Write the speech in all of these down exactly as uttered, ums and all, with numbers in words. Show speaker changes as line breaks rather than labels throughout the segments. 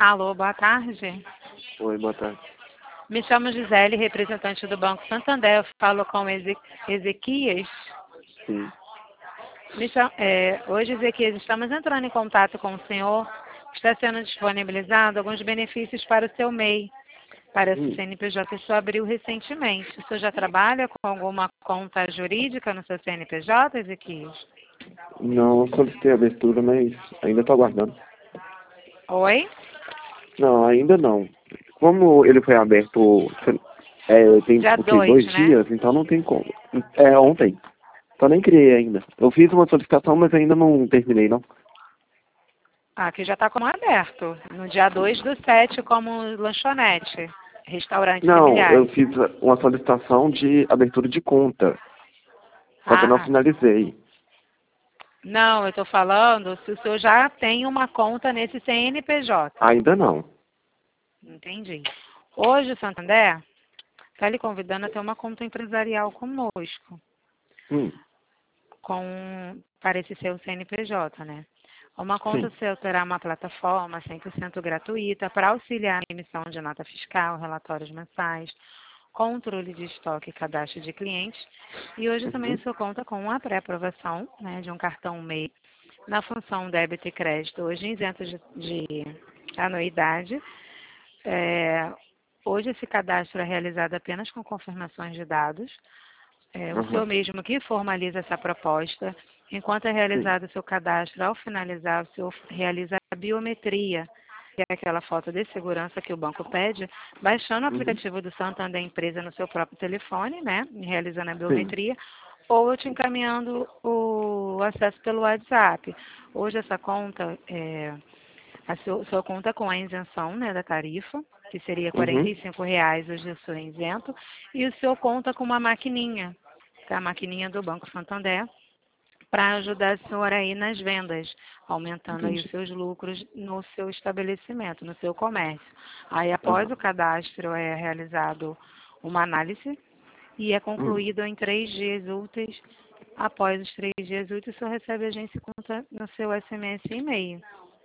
Alô, boa tarde.
Oi, boa tarde.
Me chamo Gisele, representante do Banco Santander. Eu falo com Eze- Ezequias.
Sim.
Me cham- é, hoje, Ezequias, estamos entrando em contato com o senhor. Está sendo disponibilizado alguns benefícios para o seu M E I, para o
Hum.
C N P J que o senhor abriu recentemente. O senhor já trabalha com alguma conta jurídica no seu C N P J, Ezequias?
Não solicitei a abertura, mas ainda estou aguardando.
Oi?
Não, ainda não. Como ele foi aberto é, tem
Dia
o quê?
dois,
Dois
né?
dias, então não tem como. É, ontem. Então nem criei ainda. Eu fiz uma solicitação, mas ainda não terminei, não.
Aqui já está como aberto. No dia dois do sete, como lanchonete, restaurante
Não, eu
familiar.
fiz uma solicitação de abertura de conta. Só que eu não
Ah,
finalizei.
não, eu estou falando se o senhor já tem uma conta nesse C N P J.
Ainda não.
Entendi. Hoje o Santander está lhe convidando a ter uma conta empresarial conosco,
Hum,
com, para esse seu C N P J, né? Uma conta
sim.
seu terá uma plataforma cem por cento gratuita para auxiliar na emissão de nota fiscal, relatórios mensais, controle de estoque e cadastro de clientes. E hoje também
Uhum.
o senhor conta com uma pré-aprovação, né, de um cartão M E I na função débito e crédito, hoje isento de, de anuidade. É, hoje esse cadastro é realizado apenas com confirmações de dados. É, o senhor
Aham.
mesmo que formaliza essa proposta. Enquanto é
Sim.
realizado o seu cadastro, ao finalizar, o senhor realiza a biometria, que é aquela foto de segurança que o banco pede, baixando o
Uhum.
aplicativo do Santander Empresa no seu próprio telefone, né, e realizando a
Sim.
biometria, ou eu te encaminhando o acesso pelo WhatsApp. Hoje essa conta, é, a sua, sua conta com a isenção, né, da tarifa, que seria quarenta
Uhum.
e cinco reais, hoje eu sou isento, e o senhor conta com uma maquininha, que é a maquininha do Banco Santander, para ajudar a senhora aí nas vendas, aumentando aí os
Entendi.
seus lucros no seu estabelecimento, no seu comércio. Aí após
Aham.
o cadastro é realizado uma análise e é
Hum.
concluído em três dias úteis. Após os três dias úteis, o senhor recebe a agência e conta no seu S M S e e-mail,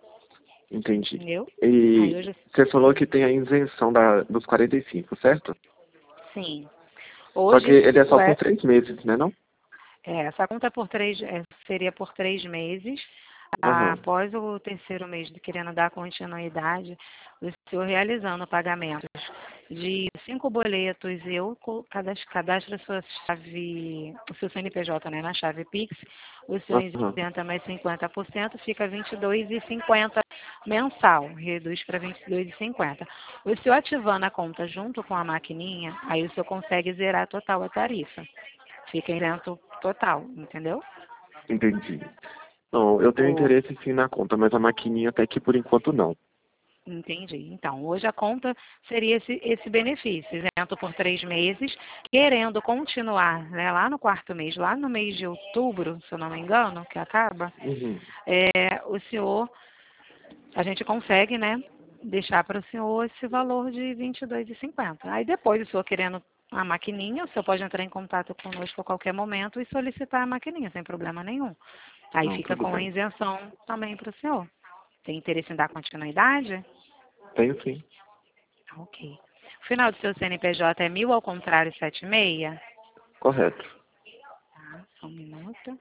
Entendi.
entendeu? Aí
E
hoje,
você falou que tem a isenção da, dos quarenta e cinco, certo?
sim.
Só que
Hoje,
ele é
o
só por
é,
três meses, né não?
é, essa conta é por três, é, seria por três meses. Ah,
Aham.
após o terceiro mês de querendo dar continuidade, o senhor realizando pagamentos de cinco boletos, eu co- cadas- cadastro a sua chave, o seu C N P J, né, na chave Pix, o senhor
Aham.
isenta mais cinquenta por cento, fica vinte e dois reais e cinquenta centavos mensal, reduz para vinte e dois reais e cinquenta centavos. O senhor ativando a conta junto com a maquininha, aí o senhor consegue zerar total a tarifa. Fica isento total, entendeu?
Entendi. Não, eu tenho
O
interesse sim na conta, mas a maquininha até que por enquanto não.
Entendi. Então, hoje a conta seria esse, esse benefício, isento por três meses, querendo continuar, né, lá no quarto mês, lá no mês de outubro, se eu não me engano, que acaba,
Uhum.
é, o senhor, a gente consegue, né, deixar para o senhor esse valor de vinte e dois reais e cinquenta centavos. Aí depois, o senhor querendo a maquininha, o senhor pode entrar em contato conosco a qualquer momento e solicitar a maquininha, sem problema nenhum. Aí
Não,
fica
tudo
com a
bem.
isenção também para o senhor. Tem interesse em dar continuidade?
Tenho sim.
Ok. O final do seu C N P J é mil ao contrário sete seis?
Correto.
Tá, só um minuto.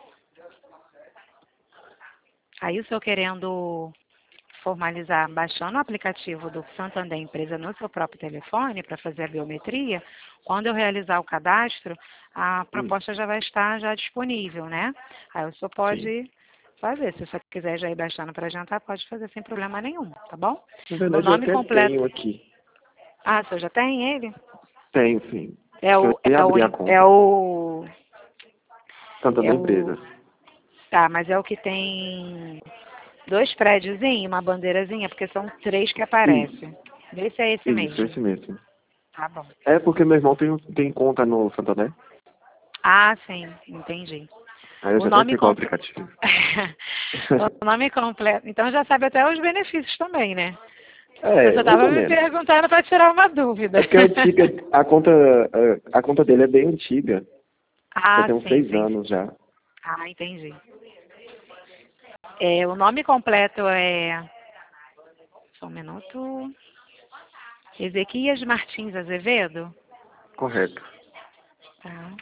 Aí o senhor querendo formalizar, baixando o aplicativo do Santander Empresa no seu próprio telefone para fazer a biometria, quando eu realizar o cadastro, a
Hum.
proposta já vai estar já disponível, né? Aí o senhor
Sim.
pode fazer. Se o senhor quiser já ir baixando para adiantar, pode fazer sem problema nenhum, tá bom?
Na
O
verdade eu
nome
até
completo.
tenho aqui.
Ah, o senhor já tem ele?
Tenho sim.
É
Eu
o,
ia
é o,
abrir a
é
conta.
o,
Tanto
é
da
o
empresa.
Tá, mas é o que tem dois prédiozinhos, uma bandeirazinha, porque são três que
Isso.
aparecem. Vê se é esse
Isso,
mesmo.
esse mesmo.
Tá bom.
É porque meu irmão tem, tem conta no Santander.
Ah, sim, entendi.
Aí eu
O
já até
nome
sei qual é o
completo.
aplicativo.
O nome completo. Então já sabe até os benefícios também, né? Eu
É,
só
mais
tava
ou
me
menos.
perguntando para tirar uma dúvida.
É porque a antiga, a conta, a, a conta dele é bem antiga. Já
Ah,
tem uns
sim,
seis
sim.
anos já.
Ah, entendi. É, o nome completo é Só um minuto. Ezequias Martins Azevedo?
Correto.
Tá.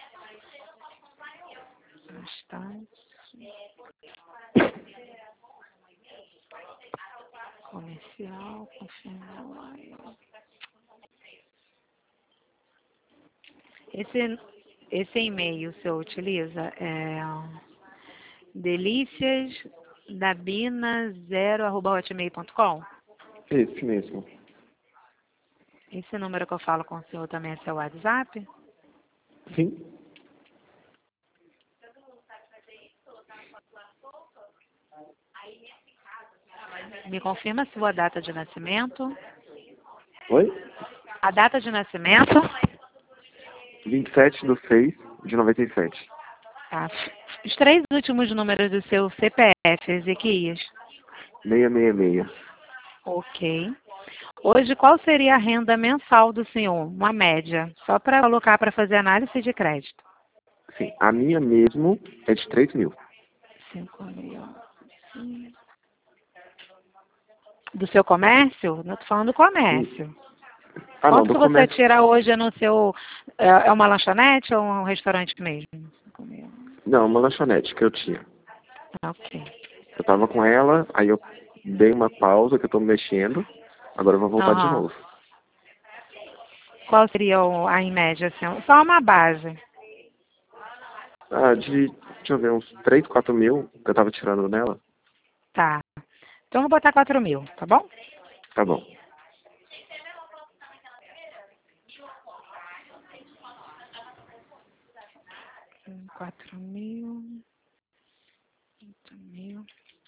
Bastante. Comercial, confirmou. Esse, esse e-mail o senhor utiliza é delícias dabina zero arroba hotmail ponto com?
Esse mesmo.
Esse número que eu falo com o senhor também é seu WhatsApp?
Sim.
Me confirma a sua data de nascimento.
Oi?
A data de nascimento?
vinte e sete de seis de noventa e sete.
Tá. Os três últimos números do seu C P F, Ezequias.
seiscentos e sessenta e seis.
Ok. Hoje, qual seria a renda mensal do senhor? Uma média. Só para colocar para fazer análise de crédito.
Sim. A minha mesmo é de três mil.
cinco mil. Do seu comércio? Não estou falando do comércio.
Ah, não,
Quanto
do
que você
comércio.
tira hoje no seu... É é uma lanchonete ou um restaurante mesmo? cinco mil.
Não, uma lanchonete que eu tinha.
Ok.
Eu tava com ela, aí eu dei uma pausa que eu tô mexendo. Agora eu vou voltar de
Aham.
novo.
Qual seria o, a em média? Assim, só uma base.
Ah, de, deixa eu ver, uns três, quatro mil que eu tava tirando nela.
Tá. Então, eu vou botar quatro mil, tá bom?
Tá bom.
Hum, Quatro mil. Quatro mil.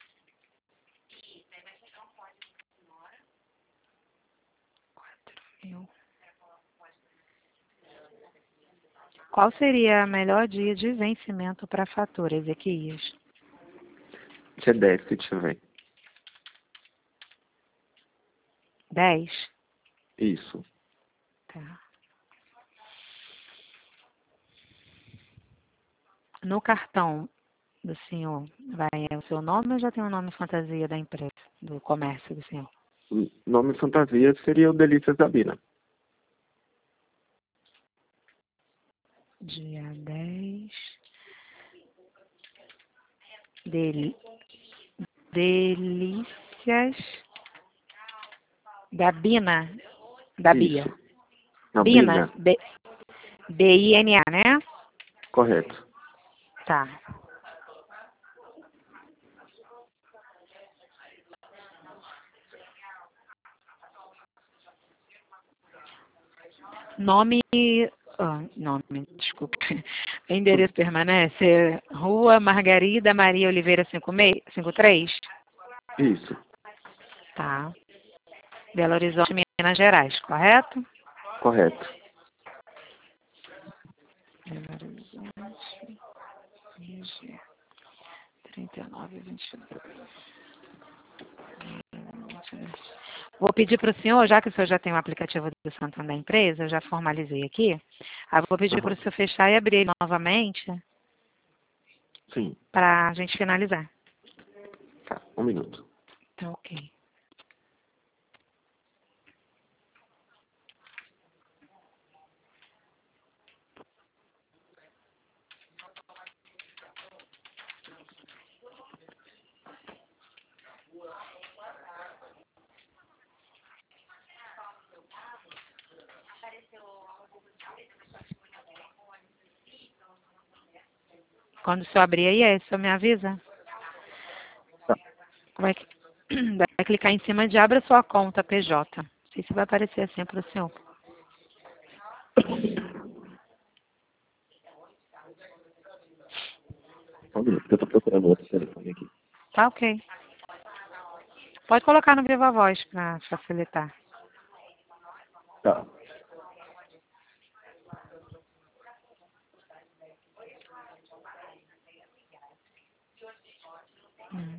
Quatro mil. Qual seria o melhor dia de vencimento para a fatura, Ezequias?
Dia dez se tiver.
Dez.
Isso.
Tá. No cartão do senhor, vai é o seu nome ou já tem o nome fantasia da empresa, do comércio do senhor?
O nome fantasia seria o Delícias da Bina.
Dia dez. Deli... Delícias da Bina. Da Bia.
Isso. Não,
Bina.
Bina.
B... B-I-N-A, né?
Correto.
Tá. Nome. ah, nome, desculpa. Endereço permanece? Rua Margarida Maria Oliveira cinco três?
Isso.
Tá. Belo Horizonte, Minas Gerais, correto?
Correto.
Belo Horizonte, I G trinta e nove vinte e dois. Vou pedir para o senhor, já que o senhor já tem o aplicativo do Santander da empresa, eu já formalizei aqui, aí vou pedir para
Aham.
o senhor fechar e abrir novamente
Sim.
para a gente finalizar.
Tá. Um minuto.
Tá ok. Quando o senhor abrir aí, aí o senhor me avisa.
Tá.
Vai, vai clicar em cima de abra sua conta P J. Não sei se vai aparecer assim para o senhor.
Um minuto, porque eu tô procurando outro telefone aqui.
Tá ok. Pode colocar no Viva Voz para facilitar.
Tá.
Hum.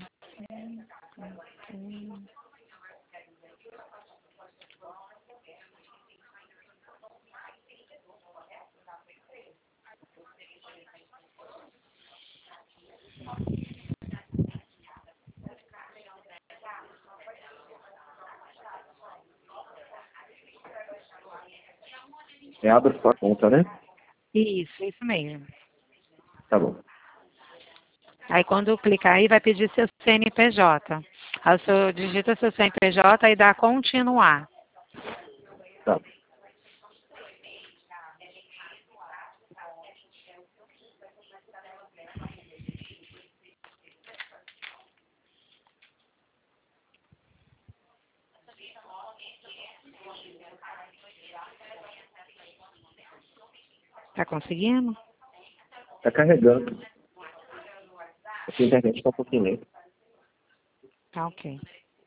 É abra sua conta, né?
Isso, isso mesmo.
Tá bom.
Aí quando clicar aí vai pedir seu C N P J. Aí o senhor digita seu C N P J e dá continuar.
Tá.
Tá conseguindo?
Tá carregando. Essa internet tá um pouquinho lenta.
Tá ok.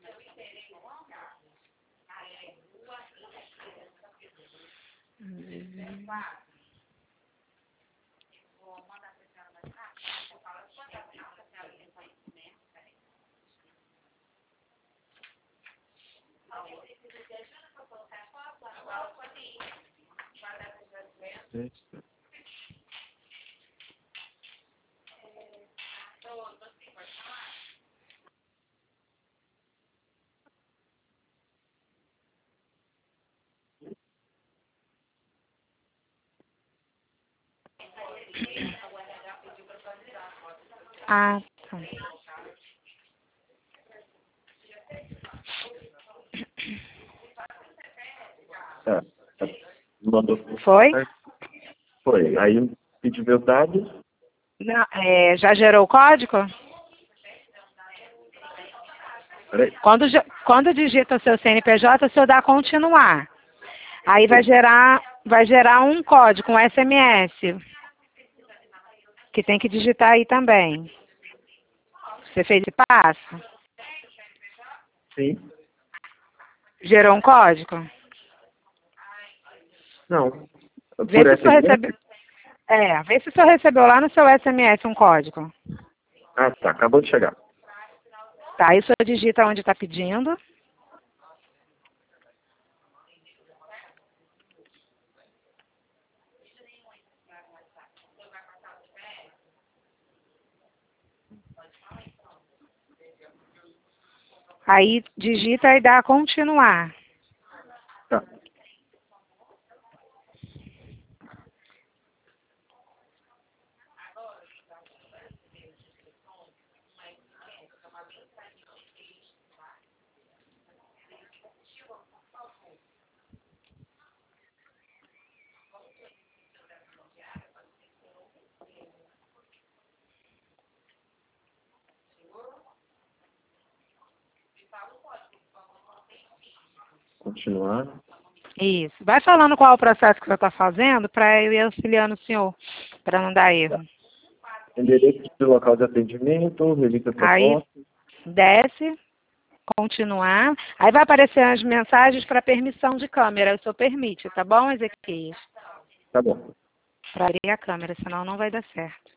Ah, tá.
Tá. Tá. Mandou.
Foi?
Foi. Aí pediu meus dados.
Não, é, já gerou o código?
Peraí.
Quando, ge- quando digita o seu C N P J, o senhor dá continuar. Aí vai gerar, vai gerar um código, um S M S, que tem que digitar aí também. Você fez esse passo?
Sim.
Gerou um código?
Não.
Vê
Por
se o senhor
S M S?
recebeu. É, vê se o senhor recebeu lá no seu S M S um código.
Ah, tá. Acabou de chegar.
Tá, aí o senhor digita onde está pedindo. Aí digita e dá continuar.
Tá. Continuar.
Isso. Vai falando qual é o processo que você está fazendo para eu ir auxiliando o senhor, para não dar erro.
Endereço do local de atendimento, revista
Aí
proposta.
desce, continuar. Aí vai aparecer as mensagens para permissão de câmera. O senhor permite, tá bom, Ezequias?
Tá bom.
Para abrir a câmera, senão não vai dar certo.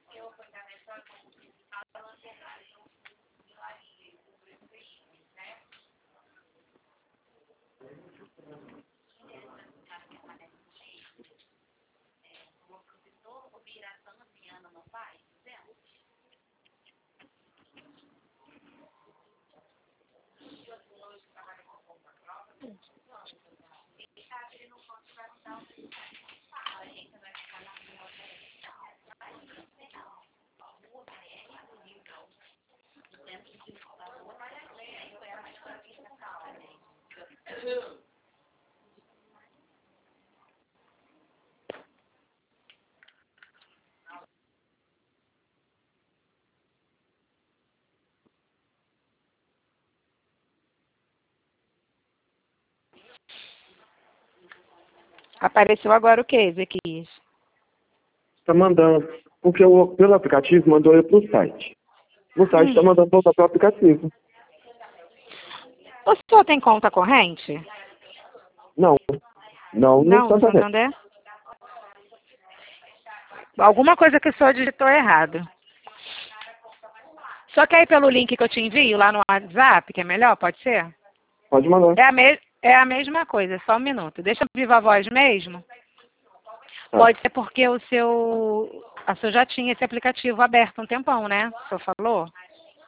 Apareceu agora o que, Ezequias?
Tá mandando. Porque o, pelo aplicativo mandou eu pro site. No site tá
Hum.
mandando voltar pro aplicativo.
O senhor tem conta corrente?
Não. Não, no
Não, no
Santander.
Santander? Alguma coisa que o senhor digitou errado. Só que aí pelo link que eu te envio lá no WhatsApp, que é melhor, pode ser?
Pode mandar.
É a, me é a mesma coisa, só um minuto. Deixa eu viva a voz mesmo.
Tá.
Pode ser porque o seu... A senhor já tinha esse aplicativo aberto um tempão, né? O senhor falou?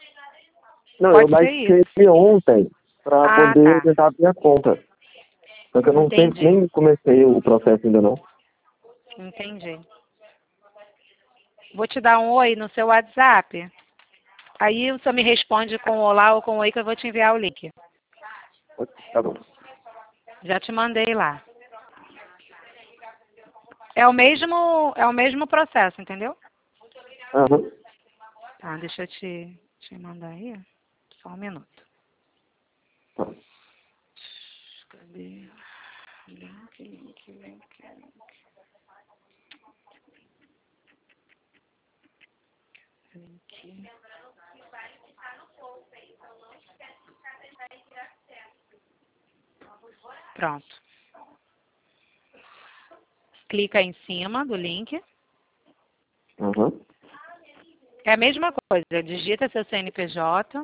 Não,
Pode
eu
ser
baixei
isso.
ele ontem pra
Ah,
poder
tá.
tentar abrir a conta. Só que eu não sei,
Entendi.
nem comecei o processo ainda não.
Entendi. Vou te dar um oi no seu WhatsApp. Aí você me responde com olá ou com oi que eu vou te enviar o link.
Tá bom.
Já te mandei lá. É o mesmo, é o mesmo processo, entendeu?
Aham.
Tá, deixa eu te, te mandar aí. Só um minuto.
Tá.
Cadê? Link, link, link, link. Link. Pronto. Clica em cima do link.
Aham.
É a mesma coisa. Digita seu C N P J.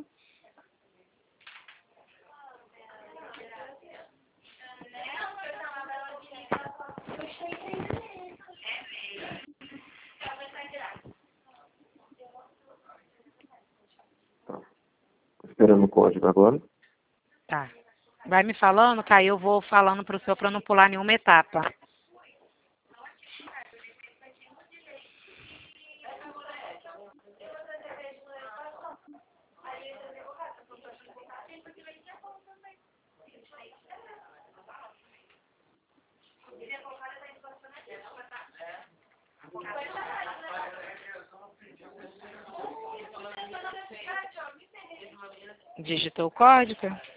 Tô esperando o código agora.
Tá. Vai me falando, que aí eu vou falando pro seu para não pular nenhuma etapa. Digitou o código?